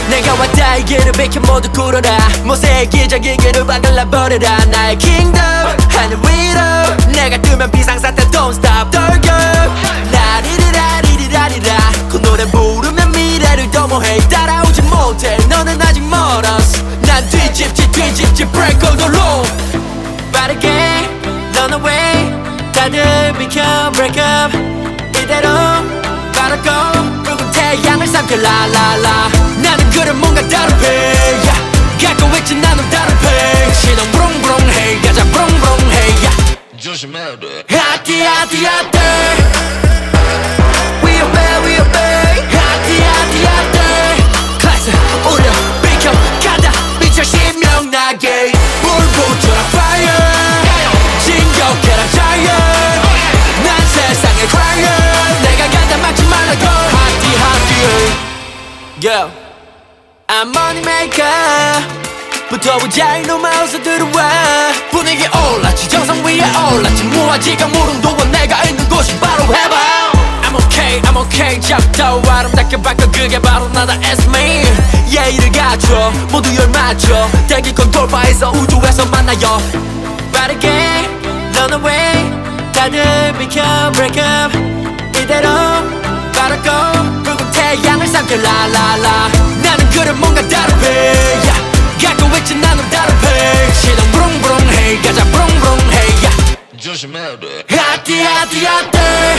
내가 왔다 이 길을 비켜 모두 꿇어라 모세의 기적이 길을 바글라버려라 나의 킹덤 하늘 위로 내가 뜨면 비상사태 don't stop 떨겨 라리리라리리라리라 그 노래 부르면 미래를 도모해 따라오지 못해 너는 아직 멀었어 난 뒤집지 break all the law 빠르게 run away 다들 비켜 break up 이대로 바라고 붉은 태양을 삼켜 라라라 나는 그래 뭔가 다르게 갖고 있지 나는 다르게 시동 브롱브롱 헤이 가자 브롱브롱 헤이 조심해야 돼 핫띠 핫띠 핫띠 We obey 핫띠 핫띠 핫띠 클래스 우려 비켜 가다 미쳐 신명나게 불붙여라 fire 진격해라 giant 난 세상의 crying 내가 간다 막지 말라고 핫띠 핫띠 Yo I'm money maker 붙어보자 이놈아 어서 들어와 분위기 올랐지 정상 위에 올랐지 무아지가 무릉도원 내가 있는 곳이 바로 해봐 I'm okay 작다워 아름답게 바꿔 그게 바로 나다 It's me 예의를 갖춰 모두 열 맞춰 대기권 돌파해서 우주에서 만나요 빠르게 run away 다들 비켜 break up 이대로 바라고 붉은 태양을 삼켜 라라라 나는 그래 뭔가 다르게 갖고 있지 나는 다르게 시동 브롱브롱 헤이 가자 브롱브롱 헤이 조심해야 돼 핫띠 핫띠 핫띠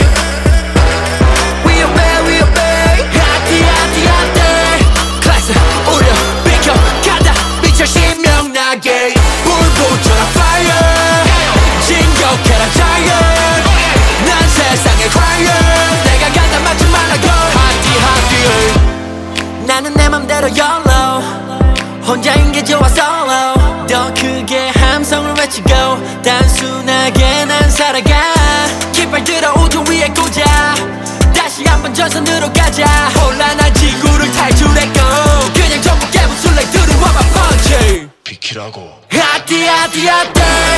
We obey 핫띠 핫띠 핫띠 클래스 우려 비켜 가다 미쳐 신명나게 불붙여라 fire 진격해라 giant 난 세상의 crying 내가 간다 막지 말라고 핫띠 핫띠 나는 내 맘대로 YOLO 혼자인 게 좋아 solo 더 크게 함성을 외치고 단순하게 난 살아가 깃발 들어 우주 위에 꽂아 다시 한번 전선으로 가자 혼란한 지구를 탈출했고 그냥 전부 깨부술래 들어와봐 punch 비키라고 핫띠 핫띠 핫띠